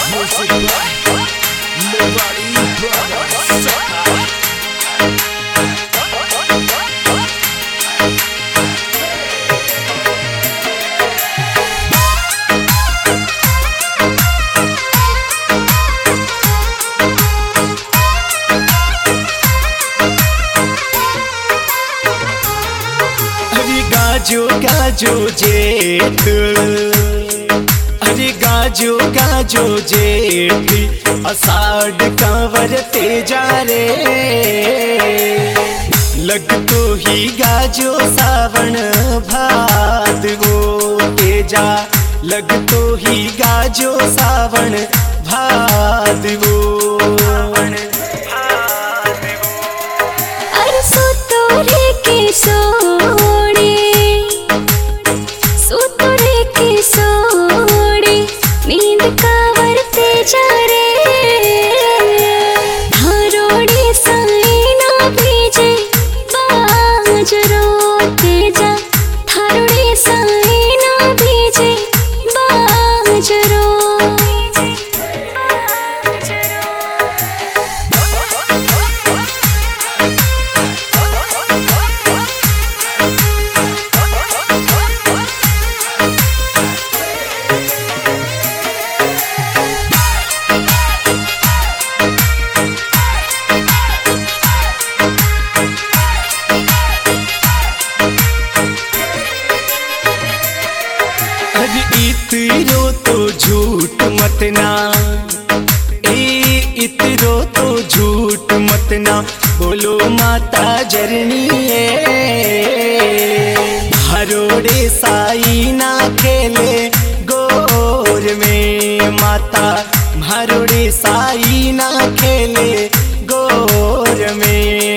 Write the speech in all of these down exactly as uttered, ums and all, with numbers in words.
गाजो गाजो जेठ, अरे गाजो गाजो जेठ, आषाढ़ कांवर ते जा रे। लग तो ही गाजो सावन भादवो तेजा, लग तो ही गाजो सावन भादवो। अरे सो तोरे के सोड़े, सो तोरे के सोड़े, नींद कांवर ते जा रे। धारोड़े साई ना भीजे बाजरो तेजा, धारोड़े साई ना भीजे बाजरो। इतरो तो झूठ मत ना, ए इतरो तो झूठ मत ना, बोलो माता जरनी हरोड़े साई ना खेले गोर में। माता हरोड़े साई ना खेले गोर में।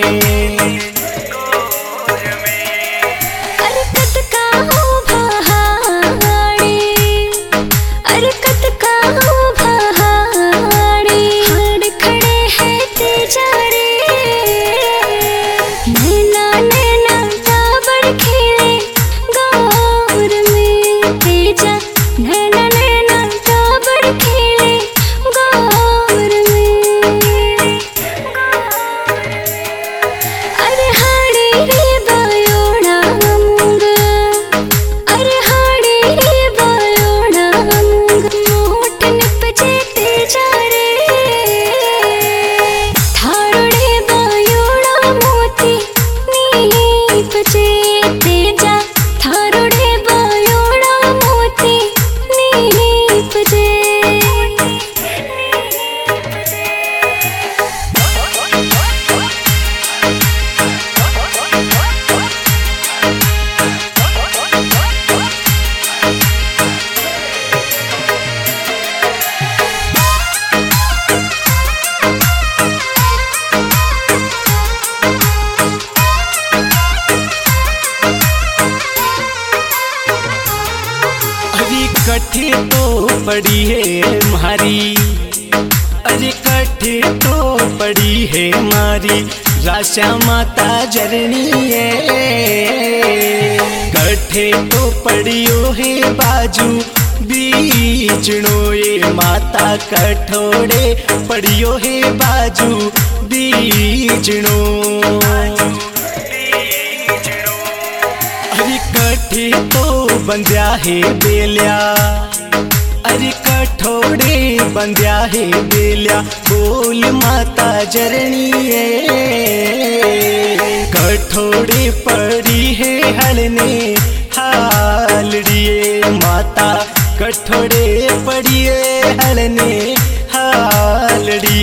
कठे तो पड़ी है मारी, अरे कठे तो पड़ी है मारी, राशा माता जरनी है। कठे तो पड़ियो है बाजू बीचनो ये माता, कठोड़े पड़ियो है बाजू बीचनो। अरे कठे तो बंध्या है बेलिया, अरे कठोड़े बंध्या है बेलिया, बोल माता जरनी कठोड़े पड़ी है हलने हालड़िए। माता कठोड़े पड़िए हलने हालड़ी।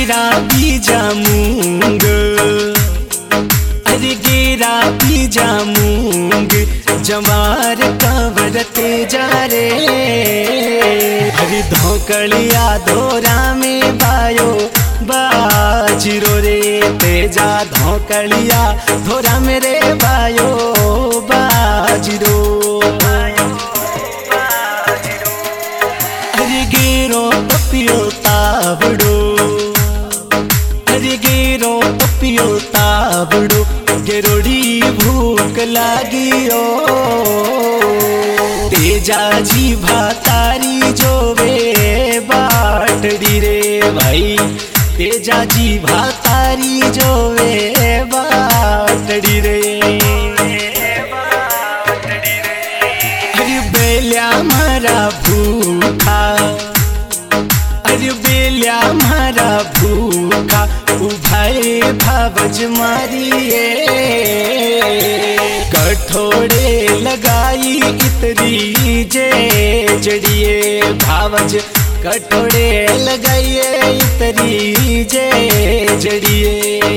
गेरा बीजा मूंग, अरे गेरा बीजा मूंग जवार कवरते जा रे। अरे धोकड़िया धोरा में बायो बाजरो रे, तेजा धोकड़िया धोरा मेरे बायो बाजरो। अरे गेरो पपियो तावड़ो, अरे गेरो पपियो तावड़ो, गेरोड़ी भूख लागियो। तेजा जी भातारी जोवे बाटड़ी रे भाई, तेजा जी भातारी जोवे बाटड़ी रे। अरे बेल्या मारा भूखा, अरे बेल्या मारा भूखा, उभाए भावज मारिए। कठोड़े लगाई इतरी जे जड़िए भावज, कठोड़े लगाइए इतरी जे जड़िए।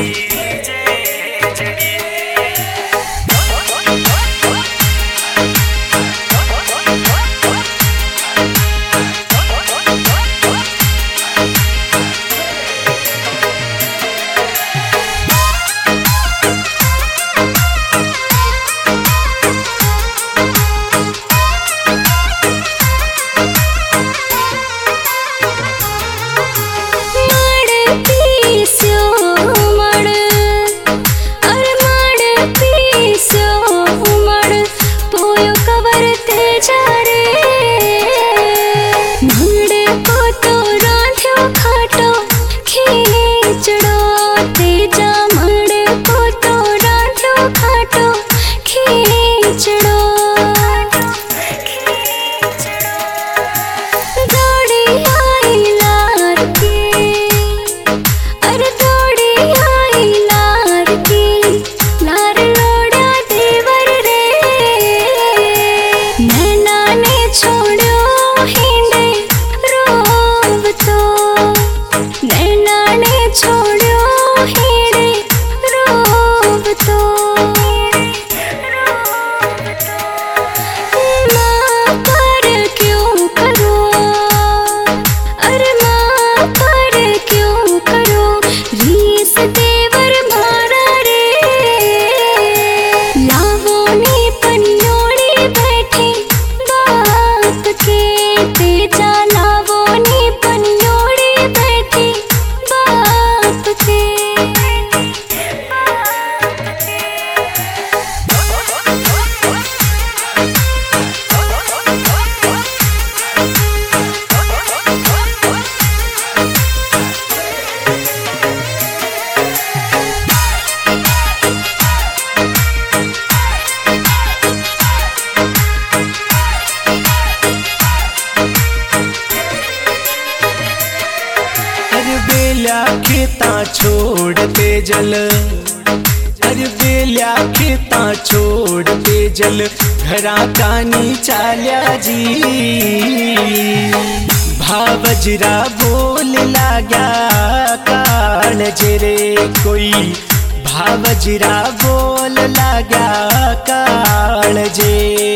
खेता छोड़ते जल, अरे बेल्या खेता छोड़ते जल, घरा कानी चाल्या जी। भावजरा बोल लाग्या काल जेरे कोई, भावजरा बोल लाग्या काल जे।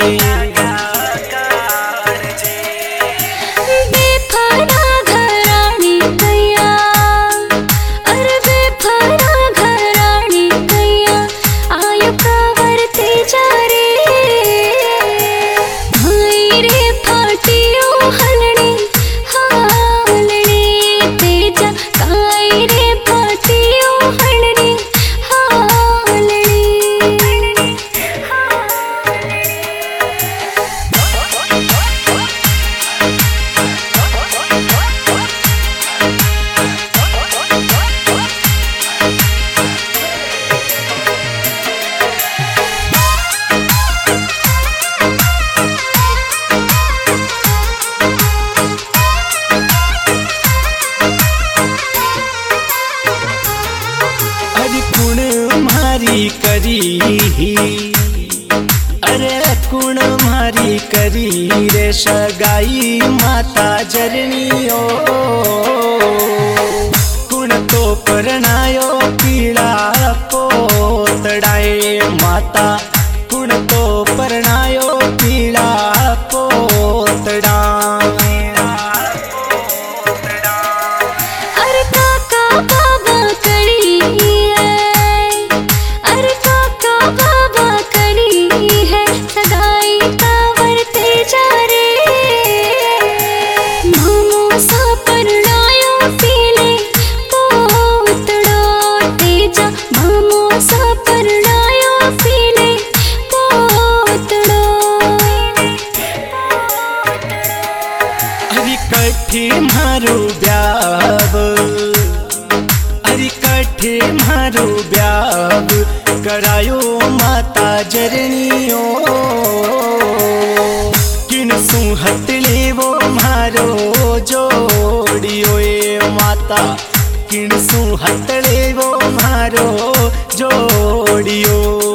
मारी करी, अरे कुण मारी करी रे सगाई माता जरनियो। मारो ब्याव अरे कठे मारो ब्याव करायो माता जरनियो किन सुहतले वो मारो जोड़ियो ए माता किन सुहतले वो मारो जोड़ियो।